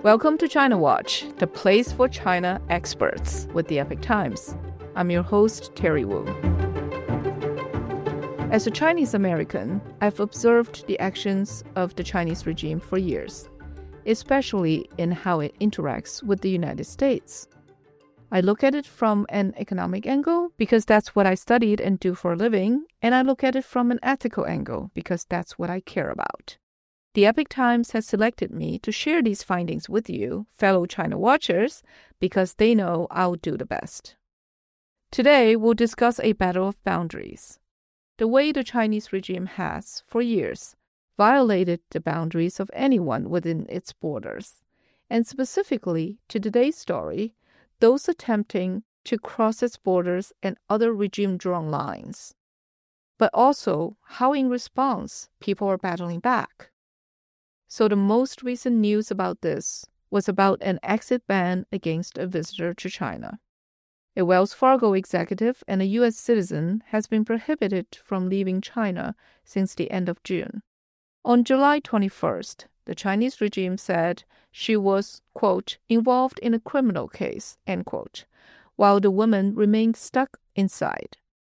Welcome to China Watch, the place for China experts with the Epoch Times. I'm your host, Terry Wu. As a Chinese American, I've observed the actions of the Chinese regime for years, especially in how it interacts with the United States. I look at it from an economic angle because that's what I studied and do for a living, and I look at it from an ethical angle because that's what I care about. The Epoch Times has selected me to share these findings with you, fellow China watchers, because they know I'll do the best. Today, we'll discuss a battle of boundaries. The way the Chinese regime has, for years, violated the boundaries of anyone within its borders, and specifically, to today's story, those attempting to cross its borders and other regime-drawn lines. But also, how in response, people are battling back. So the most recent news about this was about an exit ban against a visitor to China. A Wells Fargo executive and a U.S. citizen has been prohibited from leaving China since the end of June. On July 21st, the Chinese regime said she was, quote, involved in a criminal case, end quote, while the woman remained stuck inside.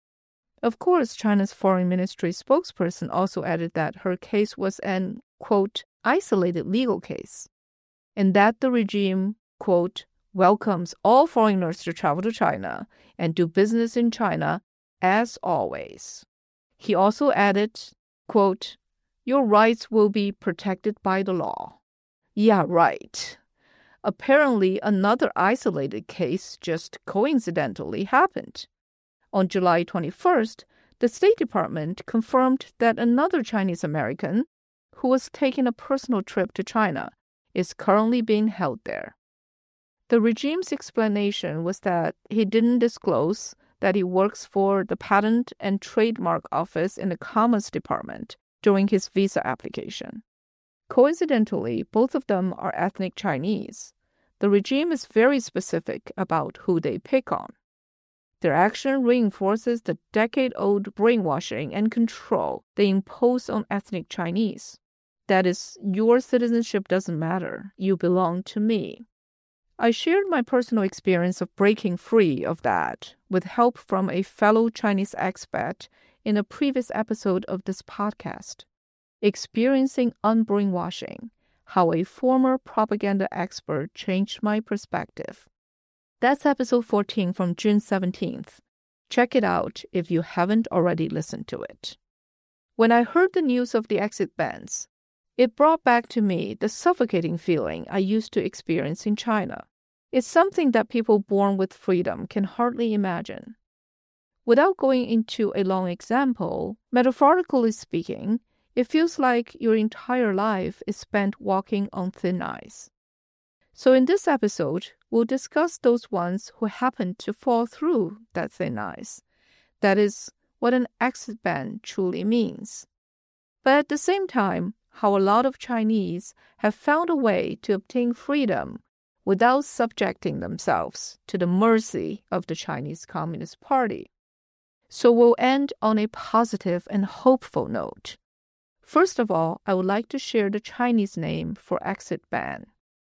Of course, China's foreign ministry spokesperson also added that her case was an, quote, isolated legal case, and that the regime, quote, welcomes all foreigners to travel to China and do business in China as always. He also added, quote, your rights will be protected by the law. Yeah, right. Apparently, another isolated case just coincidentally happened. On July 21st, the State Department confirmed that another Chinese American who was taking a personal trip to China is currently being held there. The regime's explanation was that he didn't disclose that he works for the Patent and Trademark Office in the Commerce Department during his visa application. Coincidentally, both of them are ethnic Chinese. The regime is very specific about who they pick on. Their action reinforces the decade-old brainwashing and control they impose on ethnic Chinese. That is, your citizenship doesn't matter. You belong to me. I shared my personal experience of breaking free of that with help from a fellow Chinese expat in a previous episode of this podcast, Experiencing Unbrainwashing, how a former propaganda expert changed my perspective. That's episode 14 from June 17th. Check it out if you haven't already listened to it. When I heard the news of the exit bans, it brought back to me the suffocating feeling I used to experience in China. It's something that people born with freedom can hardly imagine. Without going into a long example, metaphorically speaking, it feels like your entire life is spent walking on thin ice. So in this episode, we'll discuss those ones who happen to fall through that thin ice. That is what an exit ban truly means. But at the same time, how a lot of Chinese have found a way to obtain freedom without subjecting themselves to the mercy of the Chinese Communist Party. So we'll end on a positive and hopeful note. First of all, I would like to share the Chinese name for exit ban.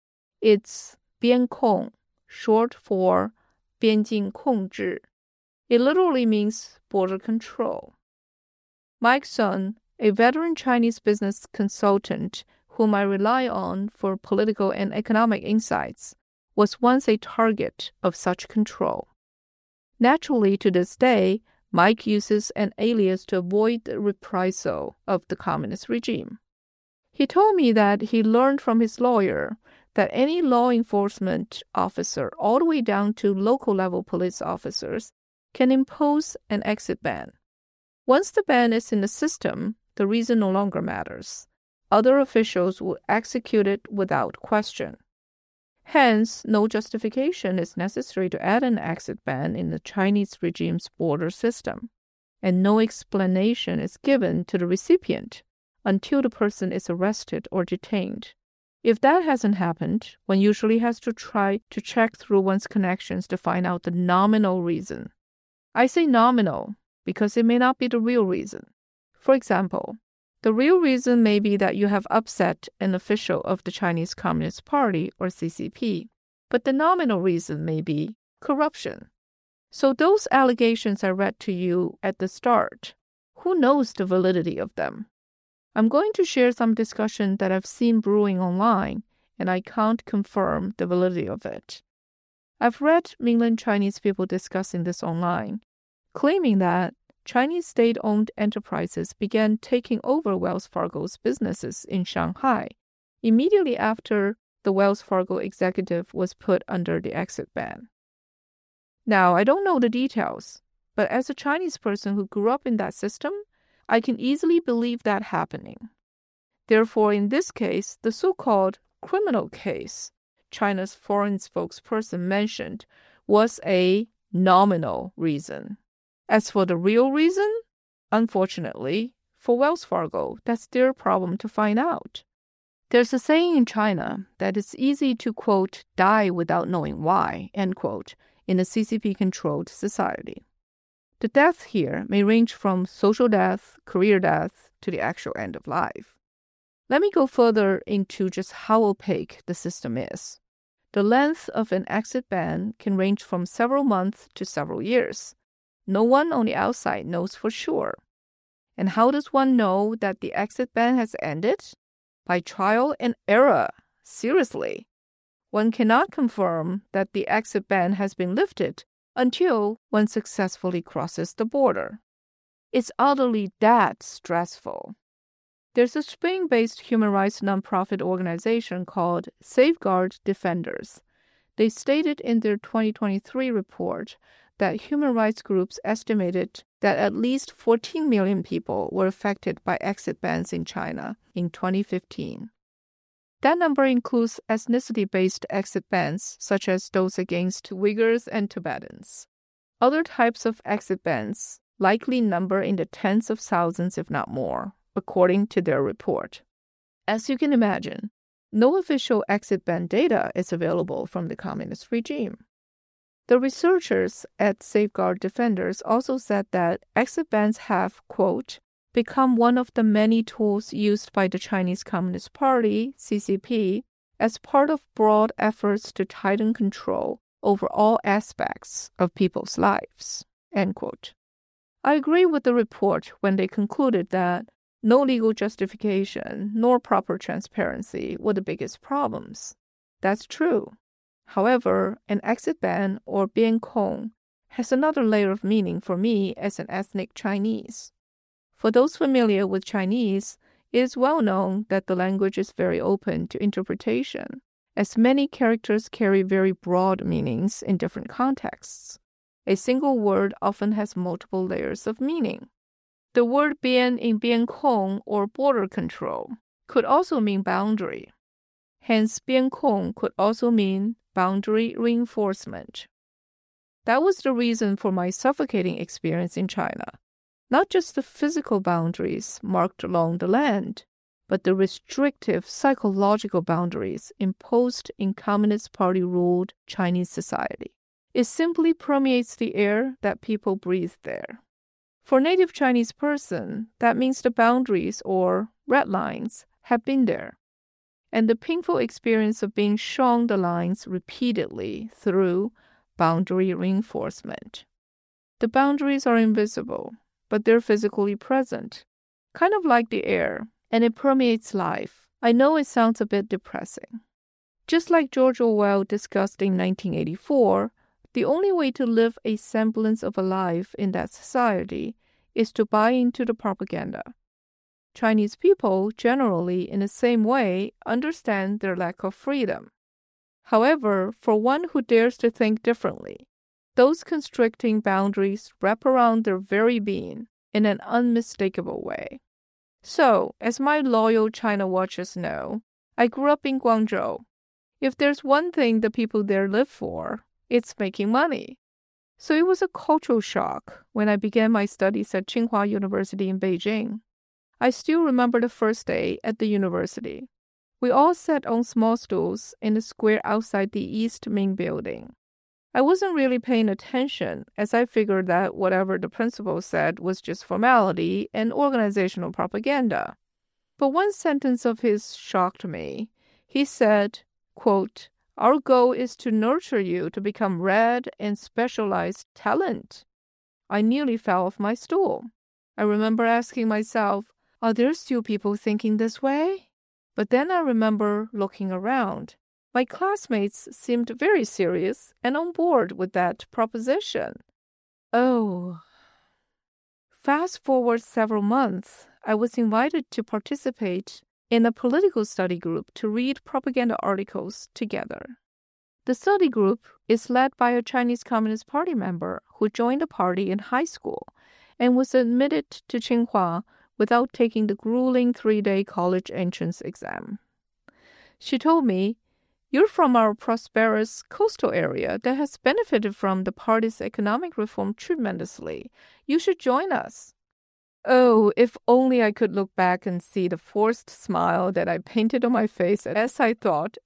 It's 边控, short for 边境控制. It literally means border control. Mike Sun, a veteran Chinese business consultant whom I rely on for political and economic insights, was once a target of such control. Naturally, to this day, Mike uses an alias to avoid the reprisal of the communist regime. He told me that he learned from his lawyer that any law enforcement officer, all the way down to local-level police officers, can impose an exit ban. Once the ban is in the system, the reason no longer matters. Other officials will execute it without question. Hence, no justification is necessary to add an exit ban in the Chinese regime's border system, and no explanation is given to the recipient until the person is arrested or detained. If that hasn't happened, one usually has to try to check through one's connections to find out the nominal reason. I say nominal because it may not be the real reason. For example, The real reason may be that you have upset an official of the Chinese Communist Party, or CCP, but the nominal reason may be corruption. So those allegations I read to you at the start, who knows the validity of them? I'm going to share some discussion that I've seen brewing online, and I can't confirm the validity of it. I've read mainland Chinese people discussing this online, claiming that Chinese state-owned enterprises began taking over Wells Fargo's businesses in Shanghai immediately after the Wells Fargo executive was put under the exit ban. Now, I don't know the details, but as a Chinese person who grew up in that system, I can easily believe that happening. Therefore, in this case, the so-called criminal case China's foreign spokesperson mentioned was a nominal reason. As for the real reason, unfortunately, for Wells Fargo, that's their problem to find out. There's a saying in China that it's easy to, quote, die without knowing why, end quote, in a CCP-controlled society. The death here may range from social death, career death, to the actual end of life. Let me go further into just how opaque the system is. The length of an exit ban can range from several months to several years. No one on the outside knows for sure. And how does one know that the exit ban has ended? By trial and error. Seriously. One cannot confirm that the exit ban has been lifted until one successfully crosses the border. It's utterly that stressful. There's a Spain-based human rights nonprofit organization called Safeguard Defenders. They stated in their 2023 report that human rights groups estimated that at least 14 million people were affected by exit bans in China in 2015. That number includes ethnicity-based exit bans, such as those against Uyghurs and Tibetans. Other types of exit bans likely number in the tens of thousands, if not more, according to their report. As you can imagine, no official exit ban data is available from the communist regime. The researchers at Safeguard Defenders also said that exit bans have, quote, become one of the many tools used by the Chinese Communist Party, CCP, as part of broad efforts to tighten control over all aspects of people's lives, end quote. I agree with the report when they concluded that no legal justification nor proper transparency were the biggest problems. That's true. However, an exit ban, or biankong, has another layer of meaning for me as an ethnic Chinese. For those familiar with Chinese, it is well known that the language is very open to interpretation, as many characters carry very broad meanings in different contexts. A single word often has multiple layers of meaning. The word bian in biankong, or border control, could also mean boundary. Hence, biankong could also mean boundary reinforcement. That was the reason for my suffocating experience in China. Not just the physical boundaries marked along the land, but the restrictive psychological boundaries imposed in Communist Party-ruled Chinese society. It simply permeates the air that people breathe there. For a native Chinese person, that means the boundaries, or red lines, have been there. And the painful experience of being shown the lines repeatedly through boundary reinforcement. The boundaries are invisible, but they're physically present, kind of like the air, and it permeates life. I know it sounds a bit depressing. Just like George Orwell discussed in 1984, the only way to live a semblance of a life in that society is to buy into the propaganda. Chinese people, generally in the same way, understand their lack of freedom. However, for one who dares to think differently, those constricting boundaries wrap around their very being in an unmistakable way. So, as my loyal China watchers know, I grew up in Guangzhou. If there's one thing the people there live for, it's making money. So it was a cultural shock when I began my studies at Tsinghua University in Beijing. I still remember the first day at the university. We all sat on small stools in the square outside the East Main Building. I wasn't really paying attention, as I figured that whatever the principal said was just formality and organizational propaganda. But one sentence of his shocked me. He said, quote, "Our goal is to nurture you to become red and specialized talent." I nearly fell off my stool. I remember asking myself, are there still people thinking this way? But then I remember looking around. My classmates seemed very serious and on board with that proposition. Oh. Fast forward several months, I was invited to participate in a political study group to read propaganda articles together. The study group is led by a Chinese Communist Party member who joined the party in high school and was admitted to Tsinghua without taking the grueling 3-day college entrance exam. She told me, "You're from our prosperous coastal area that has benefited from the party's economic reform tremendously. You should join us." Oh, if only I could look back and see the forced smile that I painted on my face as I thought,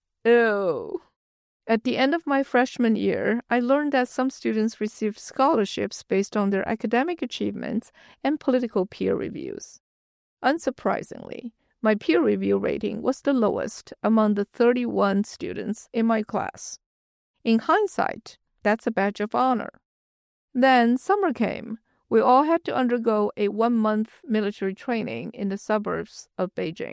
ew. At the end of my freshman year, I learned that some students received scholarships based on their academic achievements and political peer reviews. Unsurprisingly, my peer review rating was the lowest among the 31 students in my class. In hindsight, that's a badge of honor. Then summer came. We all had to undergo a 1-month military training in the suburbs of Beijing.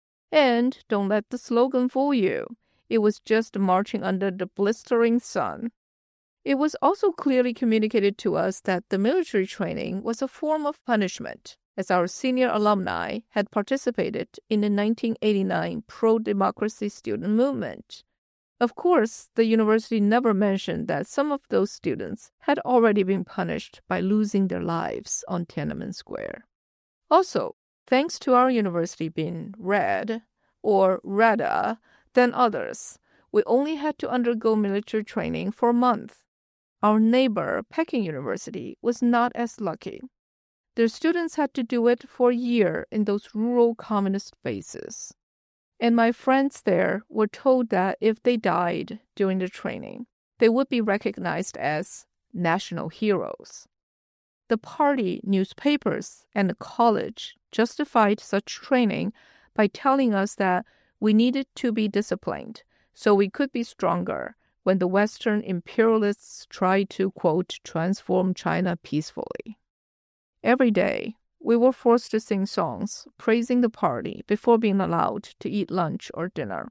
And don't let the slogan fool you. It was just marching under the blistering sun. It was also clearly communicated to us that the military training was a form of punishment, as our senior alumni had participated in the 1989 pro-democracy student movement. Of course, the university never mentioned that some of those students had already been punished by losing their lives on Tiananmen Square. Also, thanks to our university being red, or redder, than others, we only had to undergo military training for a month. Our neighbor, Peking University, was not as lucky. Their students had to do it for a year in those rural communist bases. And my friends there were told that if they died during the training, they would be recognized as national heroes. The party, newspapers, and the college justified such training by telling us that we needed to be disciplined so we could be stronger when the Western imperialists tried to, quote, transform China peacefully. Every day, we were forced to sing songs praising the party before being allowed to eat lunch or dinner.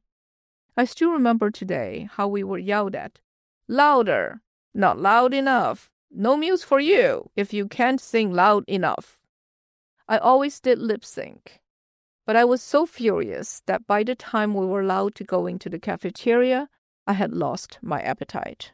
I still remember today how we were yelled at. "Louder! Not loud enough! No muse for you if you can't sing loud enough." I always did lip sync, but I was so furious that by the time we were allowed to go into the cafeteria, I had lost my appetite.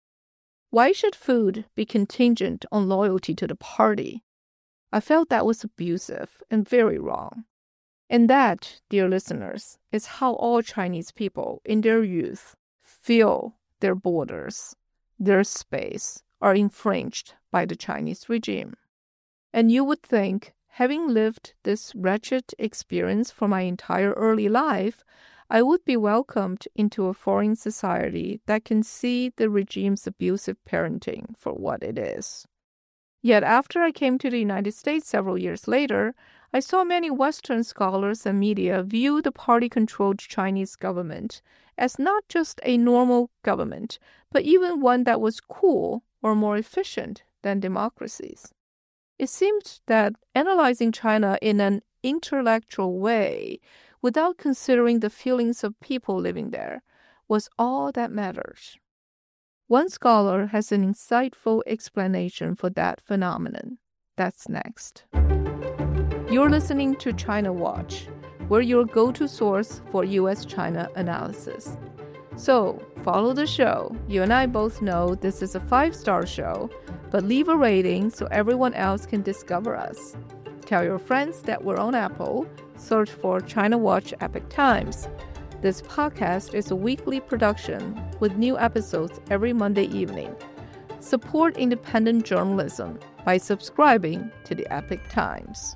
Why should food be contingent on loyalty to the party? I felt that was abusive and very wrong. And that, dear listeners, is how all Chinese people in their youth feel their borders, their space, are infringed by the Chinese regime. And you would think, having lived this wretched experience for my entire early life, I would be welcomed into a foreign society that can see the regime's abusive parenting for what it is. Yet after I came to the United States several years later, I saw many Western scholars and media view the party-controlled Chinese government as not just a normal government, but even one that was cool or more efficient than democracies. It seemed that analyzing China in an intellectual way, without considering the feelings of people living there, was all that matters. One scholar has an insightful explanation for that phenomenon. That's next. You're listening to China Watch. We're your go-to source for U.S.-China analysis. So, follow the show. You and I both know this is a 5-star show, but leave a rating so everyone else can discover us. Tell your friends that we're on Apple. Search for China Watch Epoch Times. This podcast is a weekly production with new episodes every Monday evening. Support independent journalism by subscribing to the Epoch Times.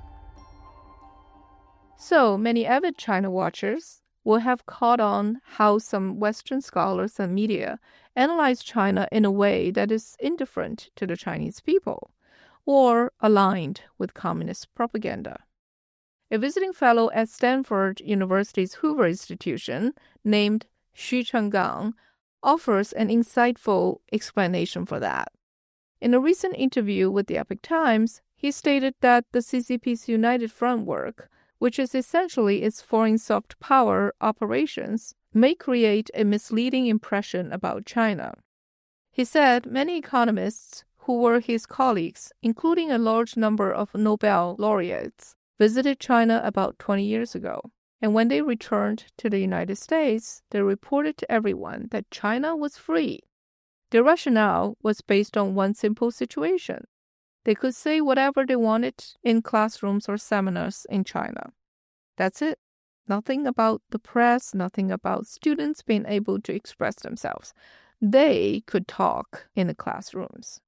So, many avid China watchers will have caught on how some Western scholars and media analyze China in a way that is indifferent to the Chinese people or aligned with communist propaganda. A visiting fellow at Stanford University's Hoover Institution, named Xu Chenggang, offers an insightful explanation for that. In a recent interview with the Epoch Times, he stated that the CCP's United Front work, which is essentially its foreign soft power operations, may create a misleading impression about China. He said many economists who were his colleagues, including a large number of Nobel laureates, visited China about 20 years ago. And when they returned to the United States, they reported to everyone that China was free. Their rationale was based on one simple situation. They could say whatever they wanted in classrooms or seminars in China. That's it. Nothing about the press, nothing about students being able to express themselves. They could talk in the classrooms.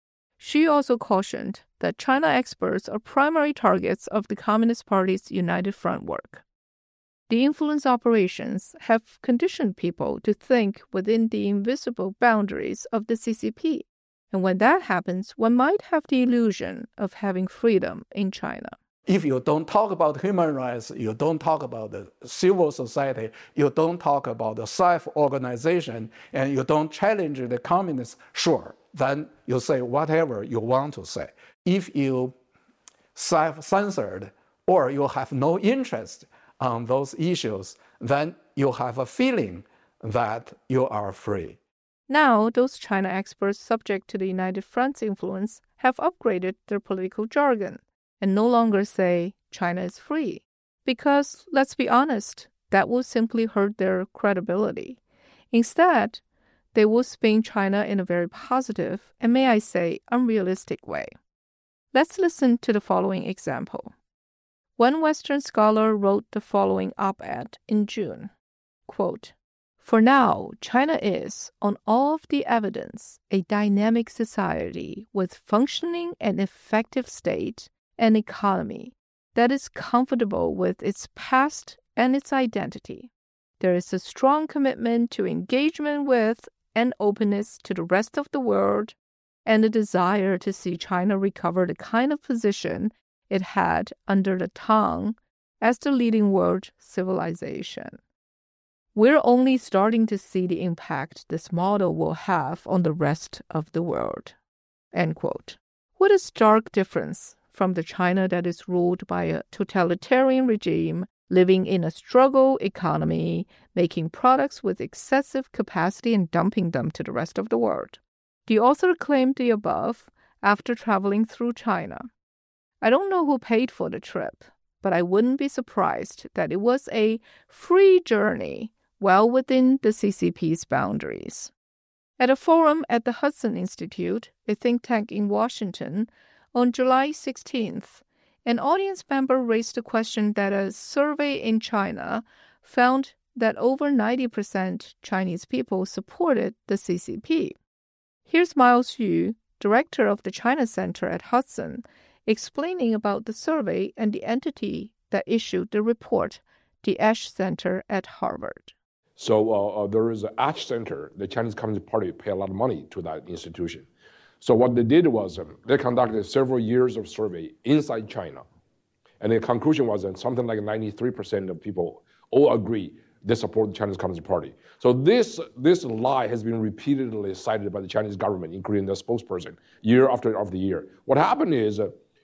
She also cautioned that China experts are primary targets of the Communist Party's United Front work. The influence operations have conditioned people to think within the invisible boundaries of the CCP. And when that happens, one might have the illusion of having freedom in China. If you don't talk about human rights, you don't talk about the civil society, you don't talk about the self-organization, and you don't challenge the communists, sure, then you say whatever you want to say. If you self-censored or you have no interest on those issues, then you have a feeling that you are free. Now, those China experts subject to the United Front's influence have upgraded their political jargon and no longer say China is free. Because, let's be honest, that will simply hurt their credibility. Instead, they will spin China in a very positive and, may I say, unrealistic way. Let's listen to the following example. One Western scholar wrote the following op-ed in June, quote, "For now, China is, on all of the evidence, a dynamic society with functioning and effective state and economy that is comfortable with its past and its identity. There is a strong commitment to engagement with and openness to the rest of the world and a desire to see China recover the kind of position it had under the Tang as the leading world civilization. We're only starting to see the impact this model will have on the rest of the world." End quote. What a stark difference from the China that is ruled by a totalitarian regime, living in a struggle economy, making products with excessive capacity and dumping them to the rest of the world. The author claimed the above after traveling through China. I don't know who paid for the trip, but I wouldn't be surprised that it was a free journey well within the CCP's boundaries. At a forum at the Hudson Institute, a think tank in Washington, on July 16th, an audience member raised the question that a survey in China found that over 90% Chinese people supported the CCP. Here's Miles Yu, director of the China Center at Hudson, explaining about the survey and the entity that issued the report, the Ash Center at Harvard. So there is an Ash Center. The Chinese Communist Party paid a lot of money to that institution. So what they did was they conducted several years of survey inside China. And the conclusion was that something like 93% of people all agree they support the Chinese Communist Party. So this lie has been repeatedly cited by the Chinese government, including the spokesperson, year after year. What happened is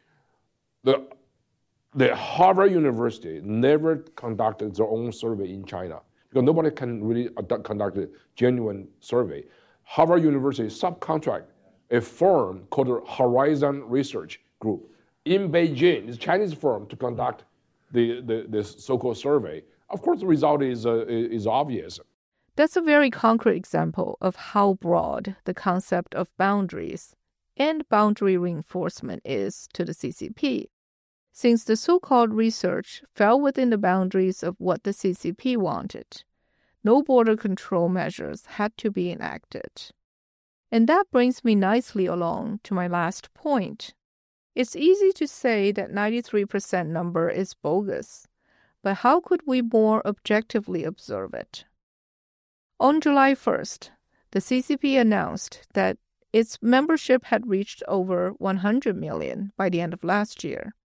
the Harvard University never conducted their own survey in China because nobody can really conduct a genuine survey. Harvard University subcontract a firm called Horizon Research Group in Beijing. It's a Chinese firm to conduct the so-called survey. Of course, the result is obvious. That's a very concrete example of how broad the concept of boundaries and boundary reinforcement is to the CCP. Since the so-called research fell within the boundaries of what the CCP wanted, no border control measures had to be enacted. And that brings me nicely along to my last point. It's easy to say that 93% number is bogus, but how could we more objectively observe it? On July 1st, the CCP announced that its membership had reached over 100 million by the end of last year.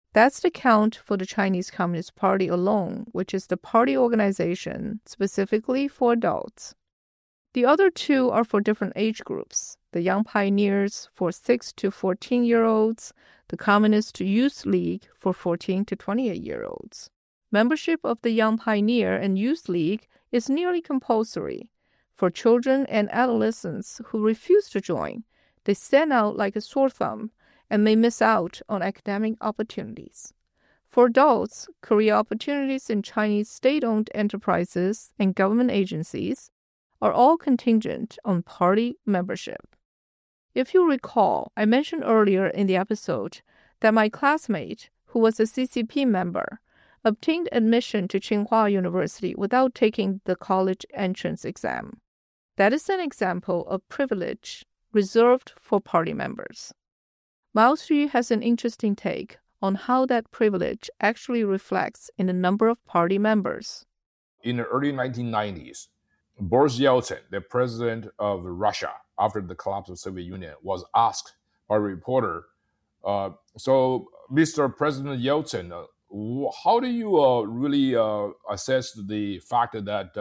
That's the count for the Chinese Communist Party alone, which is the party organization specifically for adults. The other two are for different age groups. The Young Pioneers for 6 to 14-year-olds, the Communist Youth League for 14 to 28-year-olds. Membership of the Young Pioneer and Youth League is nearly compulsory. For children and adolescents who refuse to join, they stand out like a sore thumb and may miss out on academic opportunities. For adults, career opportunities in Chinese state-owned enterprises and government agencies are all contingent on party membership. If you recall, I mentioned earlier in the episode that my classmate, who was a CCP member, obtained admission to Tsinghua University without taking the college entrance exam. That is an example of privilege reserved for party members. Mao Xu has an interesting take on how that privilege actually reflects in the number of party members. In the early 1990s, Boris Yeltsin, the president of Russia after the collapse of the Soviet Union, was asked by a reporter, so Mr. President Yeltsin, how do you really assess the fact that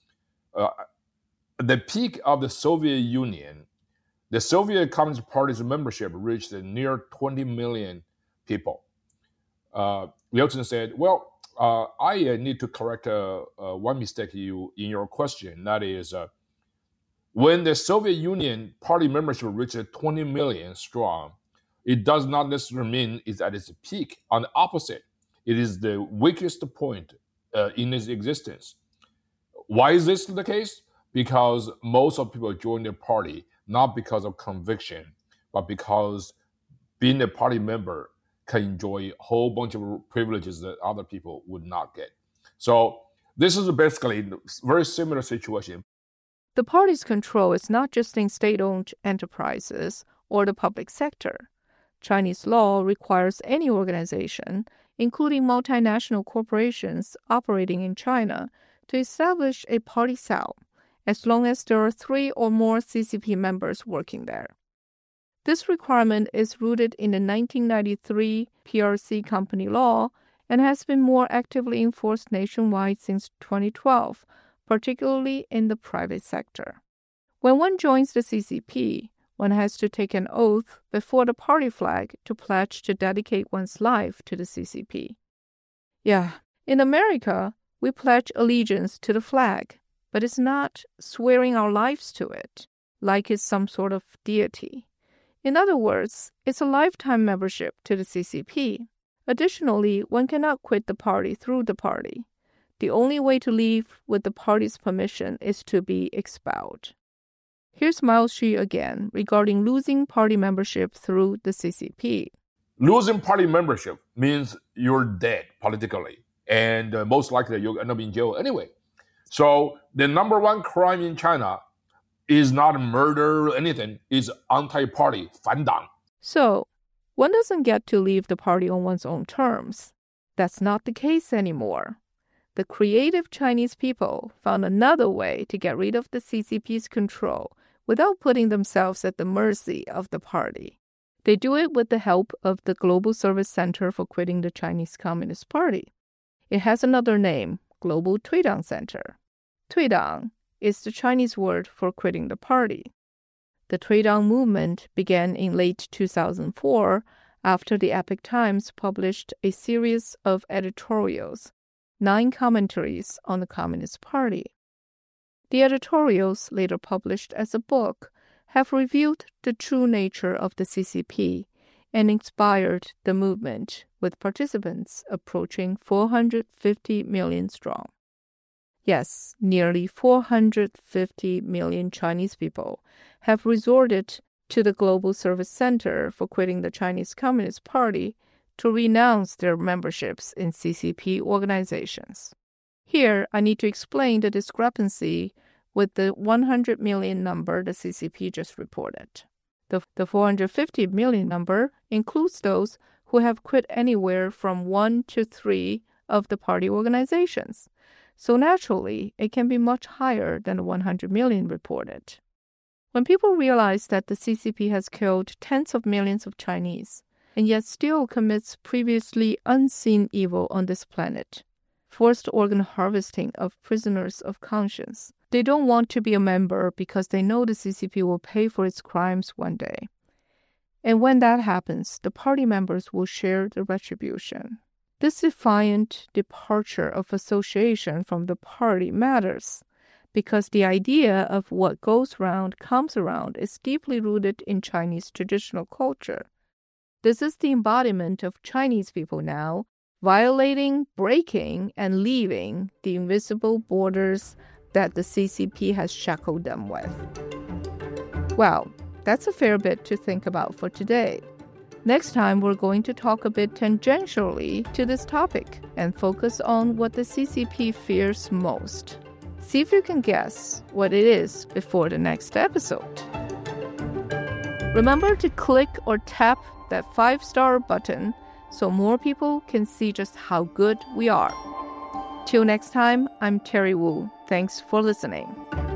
the peak of the Soviet Union, the Soviet Communist Party's membership reached near 20 million people? Yeltsin said, well, I need to correct one mistake in your question. That is, when the Soviet Union party membership reached 20 million strong, it does not necessarily mean it's at its peak. On the opposite, it is the weakest point in its existence. Why is this the case? Because most of people join the party not because of conviction, but because being a party member can enjoy a whole bunch of privileges that other people would not get. So this is basically a very similar situation. The party's control is not just in state-owned enterprises or the public sector. Chinese law requires any organization, including multinational corporations operating in China, to establish a party cell, as long as there are 3 or more CCP members working there. This requirement is rooted in the 1993 PRC company law and has been more actively enforced nationwide since 2012, particularly in the private sector. When one joins the CCP, one has to take an oath before the party flag to pledge to dedicate one's life to the CCP. Yeah, in America, we pledge allegiance to the flag, but it's not swearing our lives to it, like it's some sort of deity. In other words, it's a lifetime membership to the CCP. Additionally, one cannot quit the party through the party. The only way to leave with the party's permission is to be expelled. Here's Mao Xu again regarding losing party membership through the CCP. Losing party membership means you're dead politically, and most likely you'll end up in jail anyway. So the number one crime in China is not murder or anything, it's anti-party, 反党. So, one doesn't get to leave the party on one's own terms. That's not the case anymore. The creative Chinese people found another way to get rid of the CCP's control without putting themselves at the mercy of the party. They do it with the help of the Global Service Center for Quitting the Chinese Communist Party. It has another name, Global Tuidang Center. Tuidang is the Chinese word for quitting the party. The Tuidang movement began in late 2004 after the Epoch Times published a series of editorials, 9 commentaries on the Communist Party. The editorials, later published as a book, have revealed the true nature of the CCP and inspired the movement, with participants approaching 450 million strong. Yes, nearly 450 million Chinese people have resorted to the Global Service Center for Quitting the Chinese Communist Party to renounce their memberships in CCP organizations. Here, I need to explain the discrepancy with the 100 million number the CCP just reported. The 450 million number includes those who have quit anywhere from 1 to 3 of the party organizations. So naturally, it can be much higher than the 100 million reported. When people realize that the CCP has killed tens of millions of Chinese, and yet still commits previously unseen evil on this planet. Forced organ harvesting of prisoners of conscience. They don't want to be a member because they know the CCP will pay for its crimes one day. And when that happens, the party members will share the retribution. This defiant departure of association from the party matters, because the idea of what goes round comes around is deeply rooted in Chinese traditional culture. This is the embodiment of Chinese people now, violating, breaking, and leaving the invisible borders that the CCP has shackled them with. Well, that's a fair bit to think about for today. Next time, we're going to talk a bit tangentially to this topic and focus on what the CCP fears most. See if you can guess what it is before the next episode. Remember to click or tap that 5-star button so more people can see just how good we are. Till next time, I'm Terry Wu. Thanks for listening.